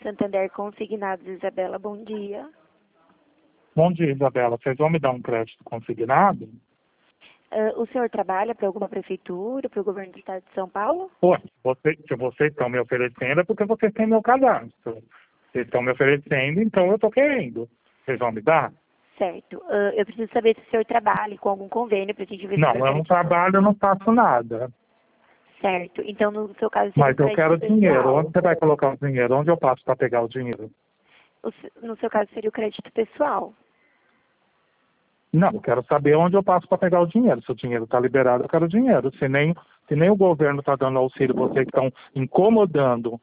Santander Consignados, Isabela, bom dia. Bom dia, Isabela. Vocês vão me dar um crédito consignado? O senhor trabalha para alguma prefeitura, para o governo do estado de São Paulo? Pô, se vocês estão me oferecendo é porque vocês têm meu cadastro. Vocês estão me oferecendo, então eu estou querendo. Vocês vão me dar? Certo. Eu preciso saber se o senhor trabalha com algum convênio para a gente ver se o Não, senhor eu não trabalho, eu não faço nada. Certo. Então, no seu caso, seria Mas eu quero crédito dinheiro. pessoal. Onde você vai colocar o dinheiro? Onde eu passo para pegar o dinheiro? No seu caso, seria o crédito pessoal. Não, eu quero saber onde eu passo para pegar o dinheiro. Se o dinheiro está liberado, eu quero dinheiro. Se nem o governo está dando auxílio, vocês estão incomodando